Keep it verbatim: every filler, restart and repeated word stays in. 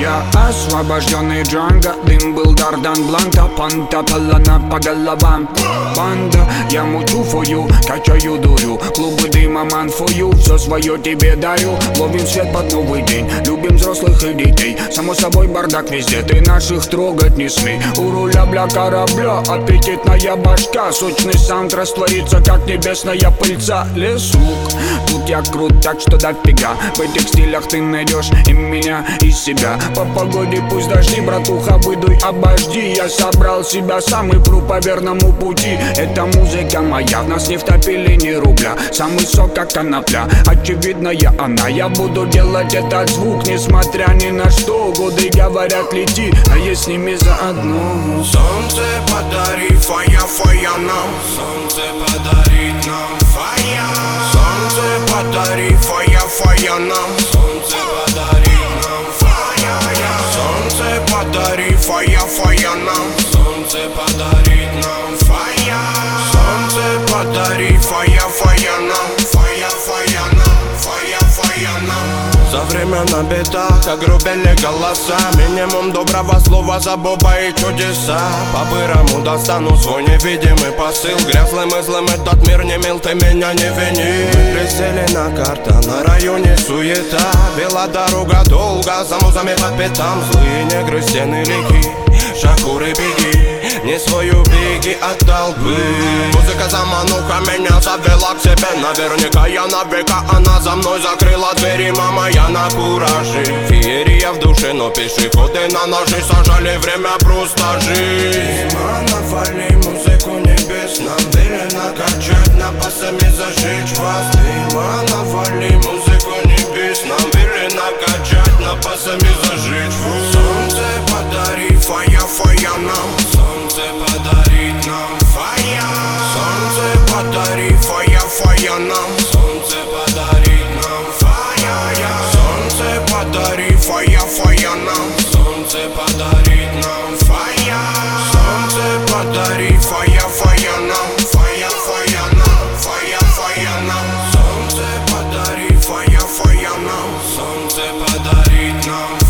Я освобожденный Джанго, дым был Дардан Бланта, панта палана по головам. Банда, я мучу фою, качаю дурю, клубы дыма ман фою, все свое тебе дарю. Ловим свет под новый день, любим взрослых и детей. Само собой бардак везде, ты наших трогать не смей. У руля бля корабля, аппетитная башка, сочный саунд растворится, как небесная пыльца. Лес лук, тут я крут, так что дофига. В этих стилях ты найдешь и меня, и себя. По погоде пусть дожди, братуха, выдуй, обожди. Я собрал себя сам и пру по верному пути. Эта музыка моя, в нас не втопили ни рубля. Самый сок, как конопля, очевидная она. Я буду делать этот звук, несмотря ни на что. Годы говорят, лети, а я с ними заодно. Солнце подари, фая, фая нам. Солнце подарит нам фая. Солнце подари, фая, фая нам. Солнце подарит нам фая. Солнце подари, фая, фая нам. Солнце подарит нам фая. Солнце подари, фая, фая нам. Фая, фая нам, фая, фая нам. За время на битах огрубели голоса. Минимум доброго слова за Боба и чудеса. По-бырому достану свой невидимый посыл. Грязным и злым этот мир не мил, ты меня не вини. Мы присели на карта, на районе суета. Вела дорога долго, за музами по пятам. Злые негры, стены, реки, шакуры, беги. Не свою беги от толпы. Музыка замануха меня завела к себе. Наверняка я на века, она за мной закрыла двери. Мама, я на кураже, феерия в душе, но пешеходы на ножи сажали, время просто жить. Навали музыку небес, нам велено качать, напасами зажечь вас. Дыма, навали музыку небес, нам велено качать, напасами зажечь вас. Солнце подари, фая, фая нам. Солнце подарит нам фая. Солнце подари, фая, фая нам. Солнце подарит нам фая. Солнце подари, фая, фая нам. Солнце подарит нам фая. Солнце подари, фая, фая нам. Фая, фая нам, фая, фая нам. Солнце подари, фая, фая нам. Солнце подарит нам.